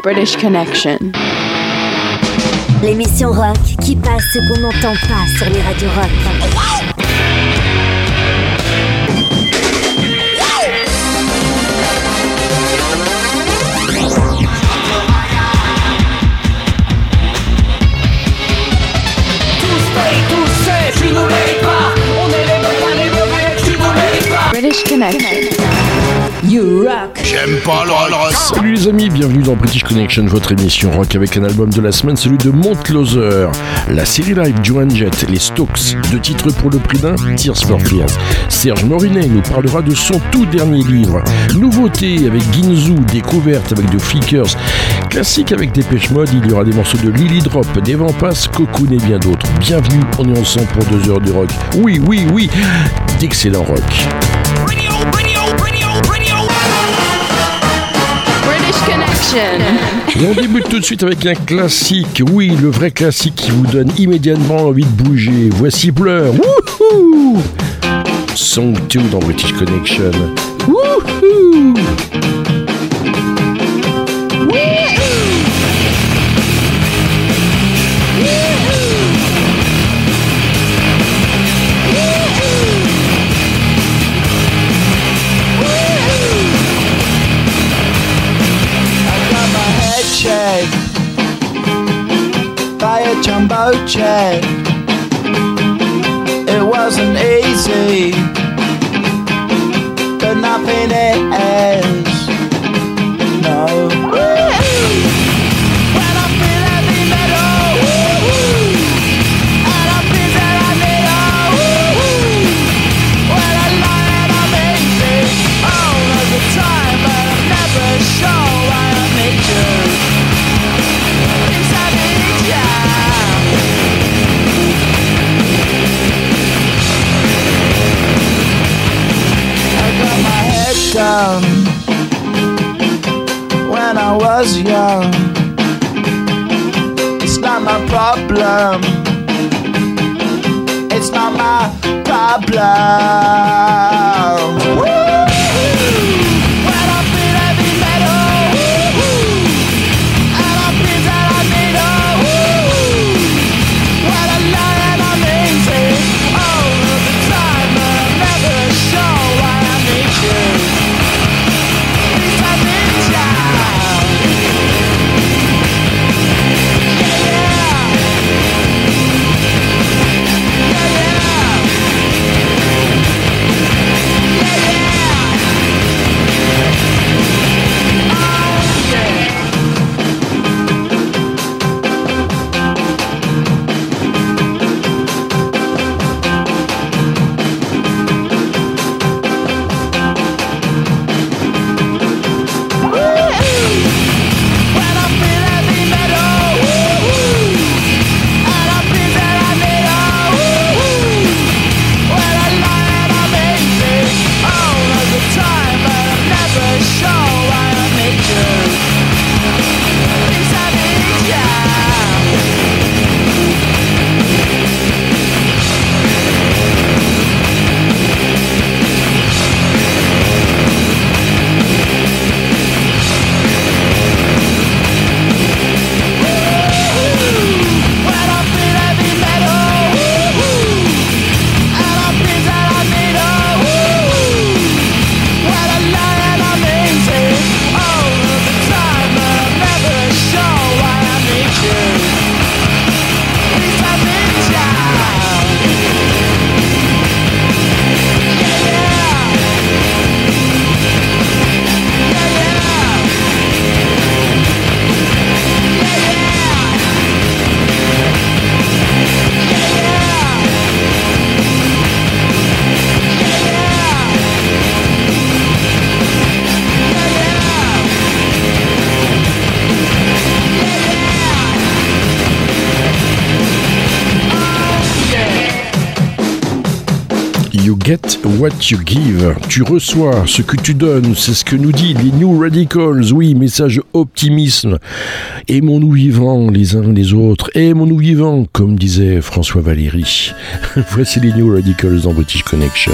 British Connection. L'émission rock qui passe ce qu'on n'entend pas sur les radios rock. Tu nous mérites pas, on est les meilleurs, tu nous mérites pas. British Connection. You rock. J'aime pas le rock. Salut les amis, bienvenue dans British Connection, votre émission rock avec un album de la semaine, celui de Montlosser, la série live Joan Jett, les Stokes, 2 titres pour le prix d'un, Tears for Fears. Serge Morinet nous parlera de son tout dernier livre. Nouveauté avec Ginzu, découverte avec The Flickers, classique avec Depeche Mode, il y aura des morceaux de Lily Drop, des Vampas, Cocoon et bien d'autres. Bienvenue, on est ensemble pour 2 heures de rock. Oui, d'excellent rock. Et on débute tout de suite avec un classique, oui, le vrai classique qui vous donne immédiatement envie de bouger. Voici Blur, wouhou! Song 2 dans British Connection, wouhou! By a jumbo jet. It wasn't easy, but nothing is. No. When I feel heavy metal, and I feel that I need when I lie and I'm easy all of the time, but I'm never sure why I need you. Down when I was young. It's not my problem. It's not my problem. When I feel heavy metal, and I feel that I need when I lie and I'm easy all of the time, but I'm never sure why I need you. You get what you give. Tu reçois ce que tu donnes. C'est ce que nous dit les New Radicals. Oui, message optimisme. Aimons-nous vivants les uns les autres. Aimons-nous vivants, comme disait François Valéry. Voici les New Radicals dans British Connection.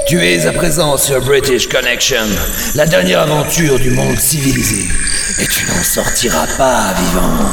Tu es à présent sur British Connection, la dernière aventure du monde civilisé. Et tu n'en sortiras pas vivant.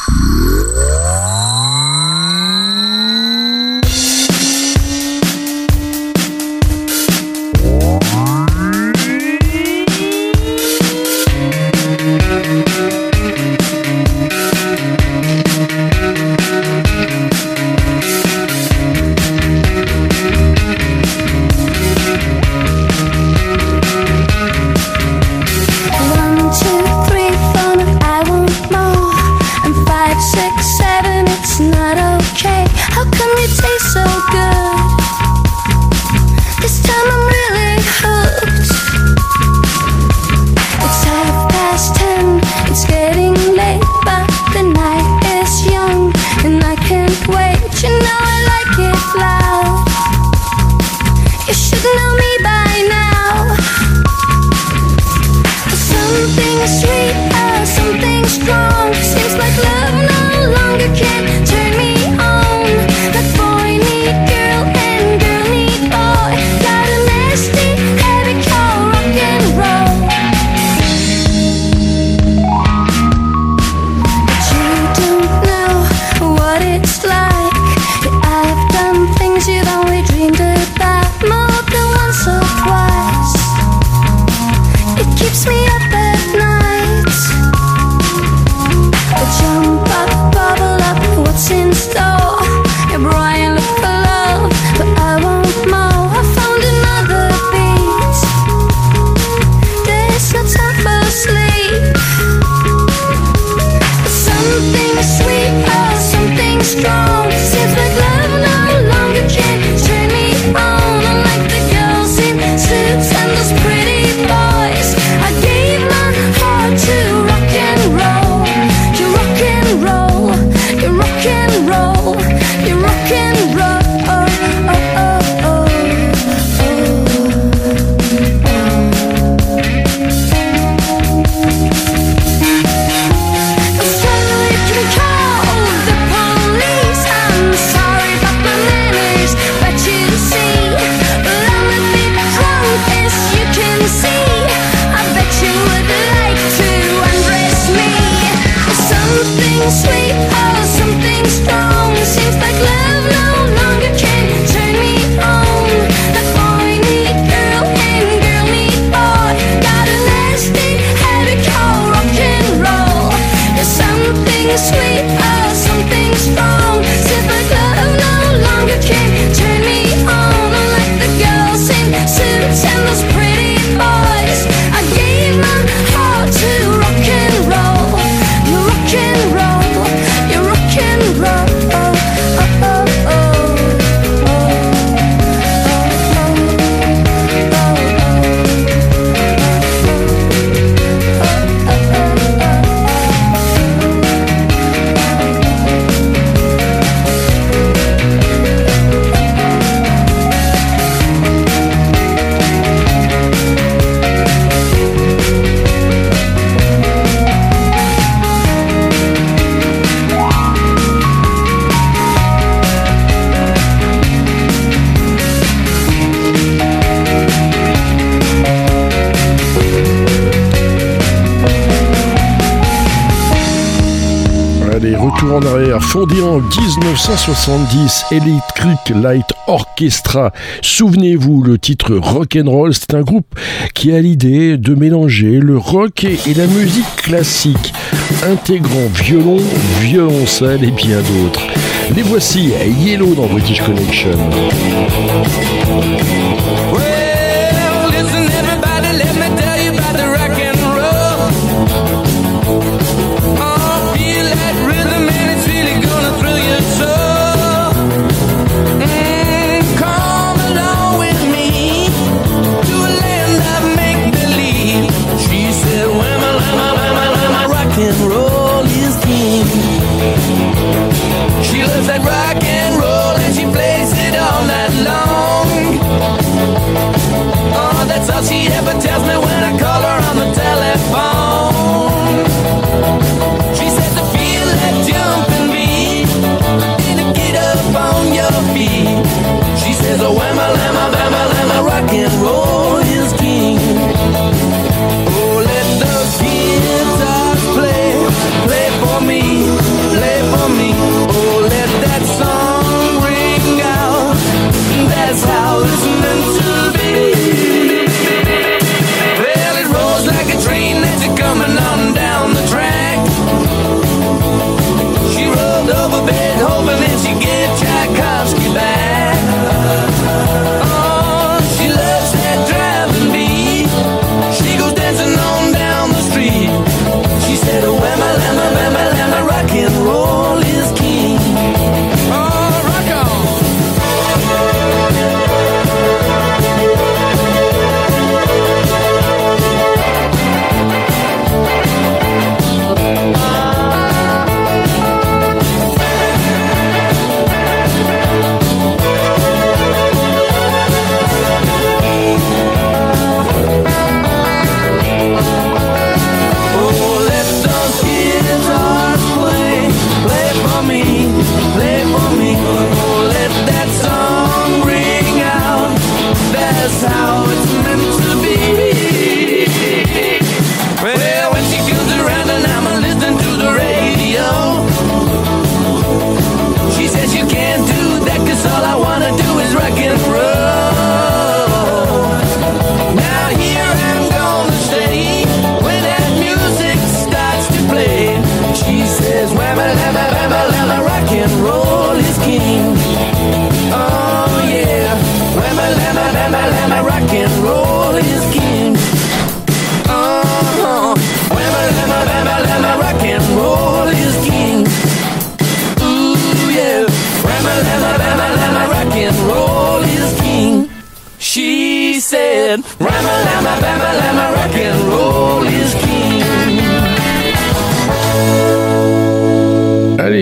Retour en arrière, fondé en 1970, Electric Light Orchestra. Souvenez-vous, le titre Rock'n'Roll, c'est un groupe qui a l'idée de mélanger le rock et la musique classique, intégrant violon, violoncelle et bien d'autres. Les voici à Yellow dans British Connection. Well, listen everybody, let me tell you about the rock and roll. Oh, feel that rhythm and it's really gonna thrill your soul. Come along with me to a land of make-believe. She said, whamma, rock and roll is king. She loves that rock and roll and she plays it all night long.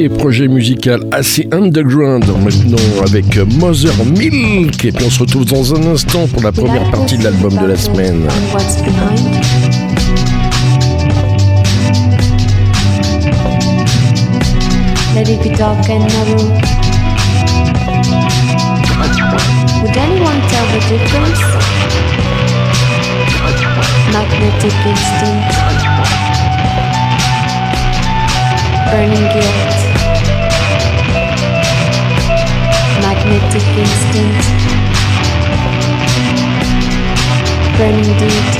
Et projet musical assez underground maintenant avec Mother Milk. Et puis on se retrouve dans un instant pour la première partie de l'album de la semaine. Let it be dark and narrow. Would anyone tell the difference? Magnetic instinct. Burning guilt. Magnetic instinct. Burning deed.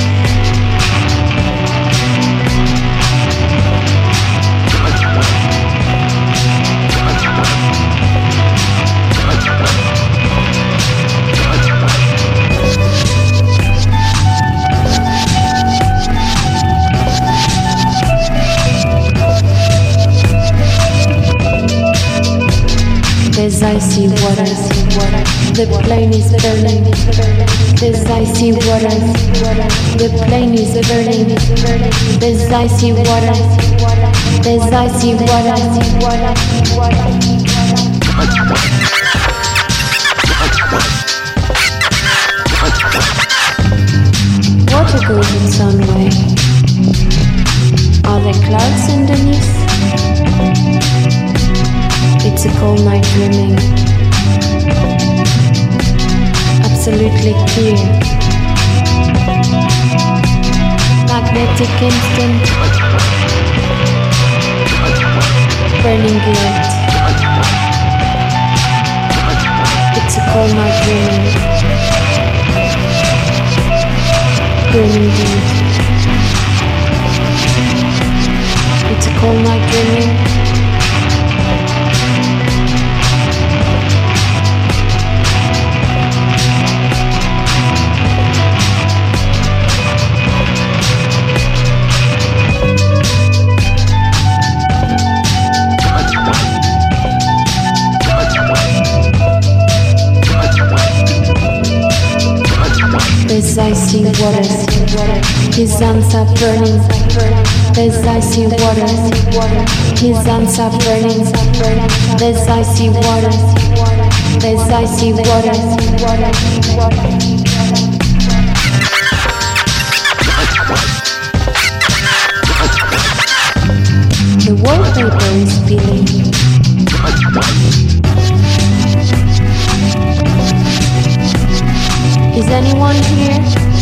There's icy water, the plane is burning. There's icy water, the plane is burning. There's icy water, there's icy water. Water goes its own way. Are there clouds underneath? It's a cold night dreaming. Absolutely clear. Magnetic instinct. Burning guilt. It's a cold night dreaming. Burning deed. It's a cold night dreaming. There's icy water, his hands are burning. There's icy water, his hands are burning. There's icy water, there's icy water. The wallpaper is peeling. Is anyone here?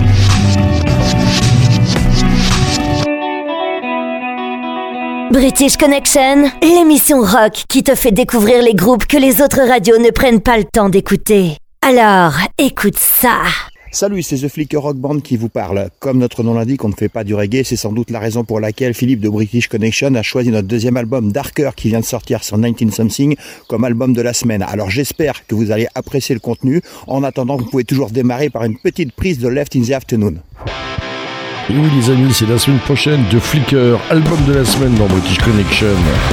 British Connection, l'émission rock qui te fait découvrir les groupes que les autres radios ne prennent pas le temps d'écouter. Alors, écoute ça. Salut, c'est The Flicker Rock Band qui vous parle. Comme notre nom l'indique, on ne fait pas du reggae, c'est sans doute la raison pour laquelle Philippe de British Connection a choisi notre deuxième album Darker qui vient de sortir sur 19 Something comme album de la semaine. Alors j'espère que vous allez apprécier le contenu. En attendant, vous pouvez toujours démarrer par une petite prise de Left in the Afternoon. Et oui les amis, c'est la semaine prochaine de Flicker, album de la semaine dans British Connection.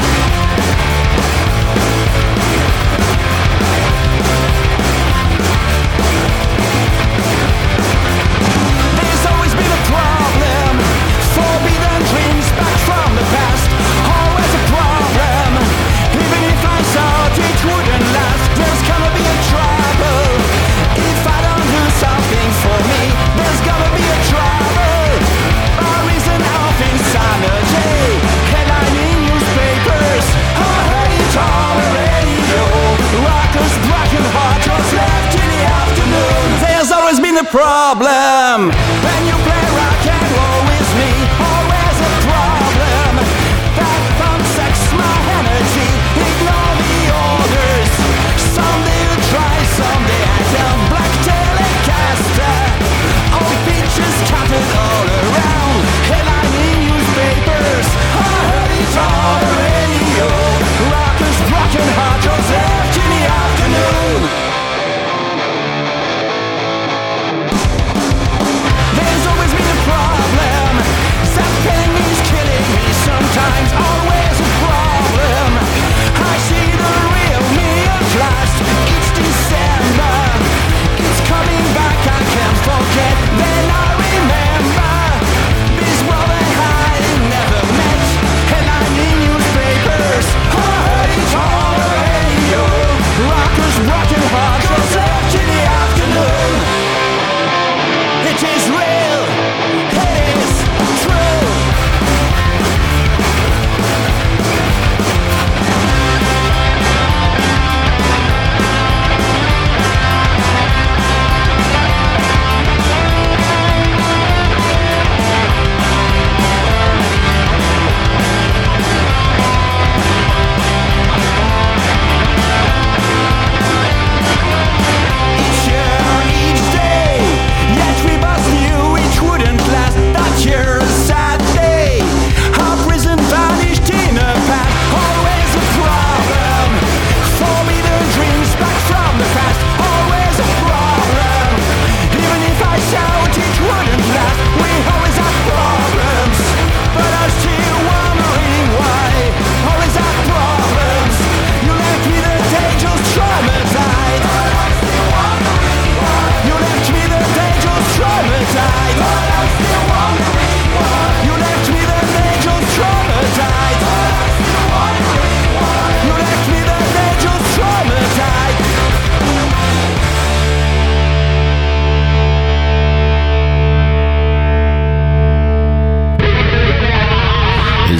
Problem when you play rock and roll with me. Always a problem. That phone sucks my energy. Ignore the orders. Someday you try, someday I can. Black Telecaster. All pictures scattered all around. Headline in newspapers. I heard it on the radio. Rockers, broken heart, was left in the afternoon.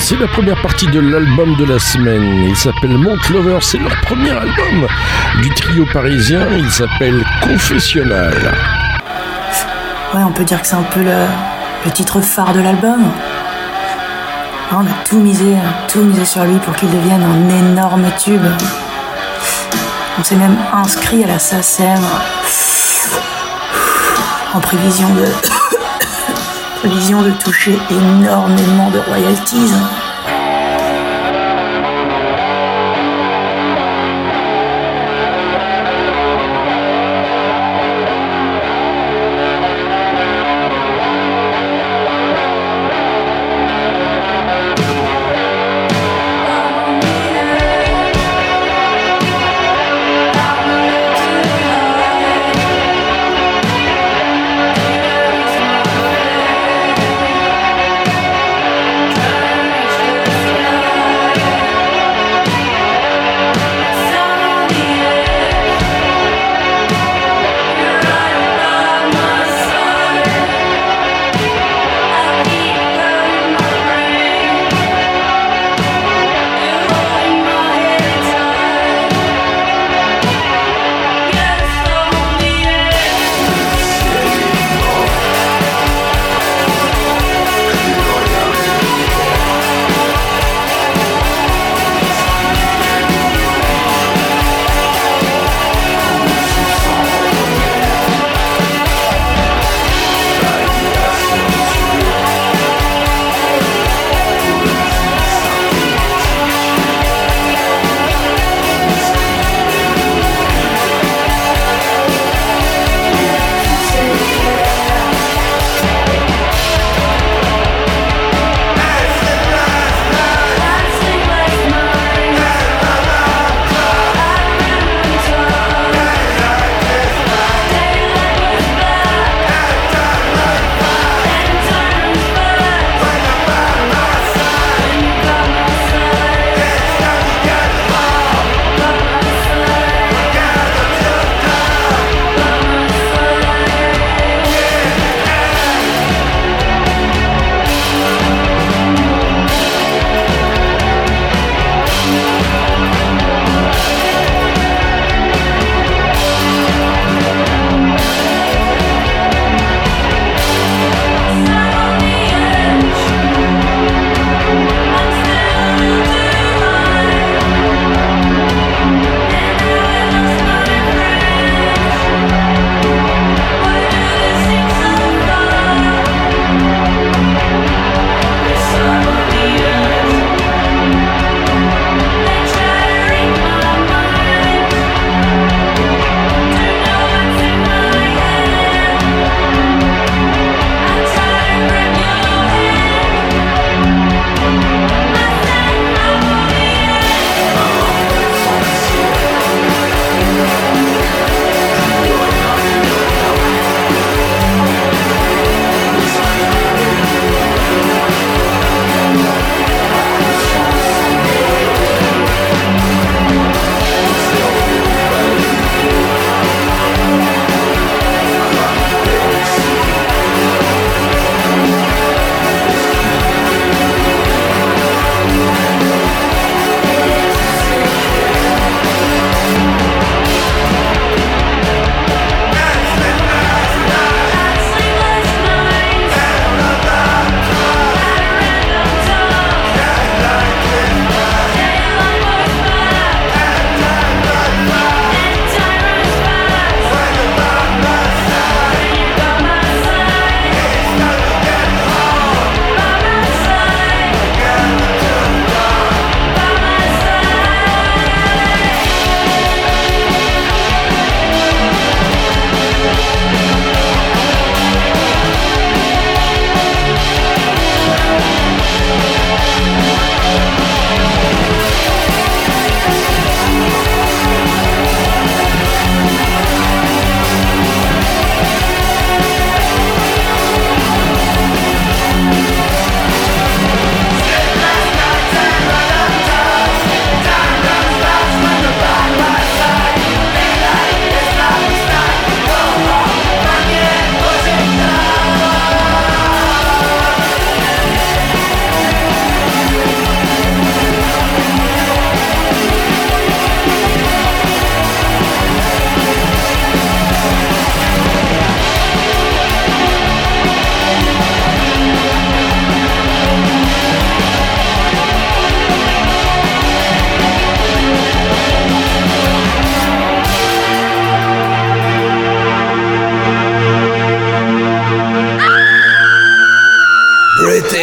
c'est la première partie de l'album de la semaine. Il s'appelle Monte Lover, c'est leur premier album du trio parisien. Il s'appelle Confessionnal. Ouais, on peut dire que c'est un peu le titre phare de l'album. On a tout misé sur lui pour qu'il devienne un énorme tube. On s'est même inscrit à la SACEM en prévision de toucher énormément de royalties.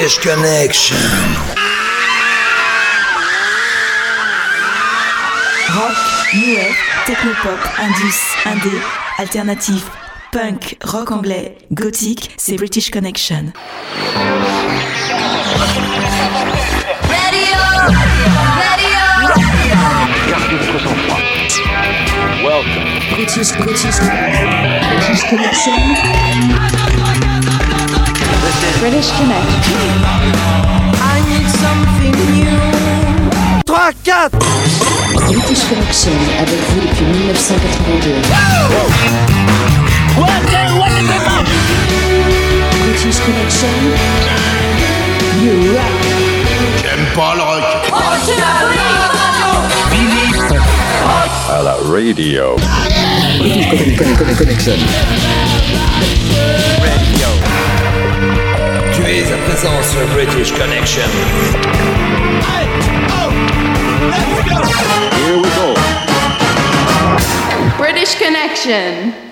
British Connection. Rock, new wave, technopop, indus, indé, alternatif, punk, rock anglais, gothique, c'est British Connection. Gardez votre sang-froid. Welcome. British Connection. British Connection. I need something new. 3, 4. British Connection avec vous depuis 1982. British Connection. You rock. J'aime pas le rock. À la radio. Connection. Tu es à présent sur British Connection. Here we go. British Connection.